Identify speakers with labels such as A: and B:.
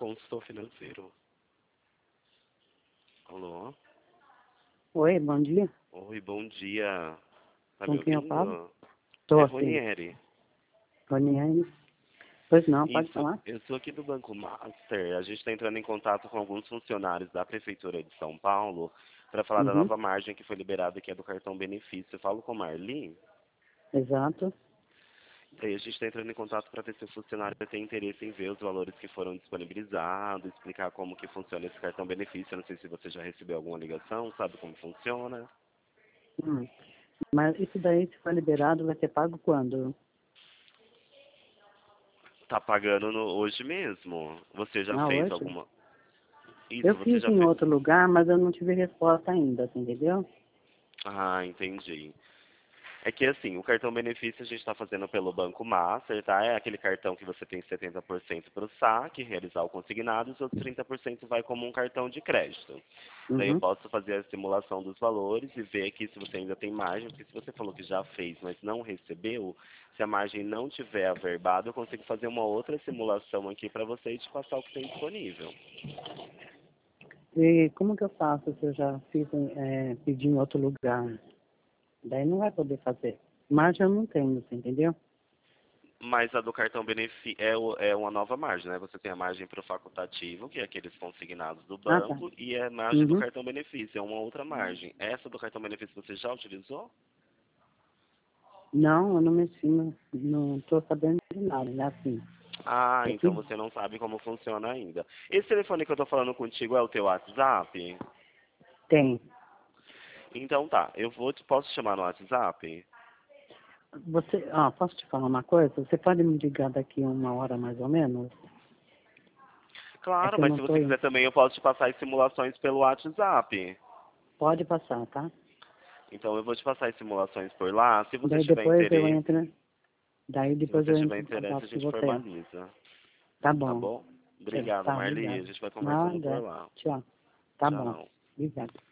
A: consultor financeiro. Alô?
B: Oi, bom dia.
A: Oi, bom dia. Tá
B: Com
A: me
B: quem eu falo?
A: ouvindo?
B: Tô
A: É
B: sim.
A: Ronieri.
B: Roniane. Pois não, pode
A: Isso,
B: falar?
A: eu sou aqui do Banco Master. A gente está entrando em contato com alguns funcionários da Prefeitura de São Paulo para falar da
B: Uhum,
A: nova margem que foi liberada, que é do cartão benefício. Eu falo com a Marli.
B: exato.
A: E aí a gente está entrando em contato para ver se o funcionário tem interesse em ver os valores que foram disponibilizados, explicar como que funciona esse cartão benefício. Eu não sei se você já recebeu alguma ligação, sabe como funciona.
B: Hum. Mas isso daí, se for liberado, vai ser pago quando?
A: Tá pagando hoje mesmo? Você já
B: Ah,
A: fez
B: hoje?
A: alguma...
B: Eu
A: Isso, você
B: fiz
A: já
B: em
A: fez...
B: outro lugar, mas eu não tive resposta ainda, você entendeu?
A: Ah, entendi. É que assim, o cartão benefício a gente está fazendo pelo Banco Master, tá? É aquele cartão que você tem 70% para o saque, realizar o consignado, e os outros 30% vai como um cartão de crédito. Daí eu
B: Uhum.
A: posso fazer a simulação dos valores e ver aqui se você ainda tem margem, porque se você falou que já fez, mas não recebeu, se a margem não tiver averbada, eu consigo fazer uma outra simulação aqui para você e te passar o que tem disponível.
B: E como que eu faço se eu já fiz, pedi em outro lugar? Daí não vai poder fazer. Margem eu não tenho, você entendeu?
A: Mas a do cartão benefício é uma nova margem, né? Você tem a margem para o facultativo, que é aqueles consignados do
B: Ah, tá.
A: banco, e a margem do
B: Uhum.
A: cartão benefício, é uma outra margem. Essa do cartão benefício você já utilizou?
B: Não, eu não mexi, não estou sabendo de nada, é assim.
A: Ah,
B: Eu
A: então
B: pedi,
A: você não sabe como funciona ainda. Esse telefone que eu tô falando contigo é o teu WhatsApp?
B: tem.
A: Então tá, posso te chamar no WhatsApp?
B: Você, posso te falar uma coisa? Você pode me ligar daqui uma hora mais ou menos? É
A: Claro,
B: que eu
A: mas
B: não
A: se
B: estou
A: você
B: indo.
A: quiser também eu posso te passar as simulações pelo WhatsApp.
B: Pode passar, tá?
A: Então eu vou te passar as simulações por lá. Se você
B: Daí
A: tiver
B: depois eu
A: interesse,
B: entro, daí
A: se
B: depois
A: você
B: eu
A: tiver
B: entro em
A: interesse,
B: contato
A: a
B: com
A: gente
B: você.
A: formaliza.
B: Tá
A: Tá
B: bom.
A: bom? Obrigado,
B: Tá,
A: Marli. A
B: obrigado.
A: gente vai conversando por
B: Nada.
A: lá.
B: Tchau. Tá bom.
A: Tchau.
B: Obrigado.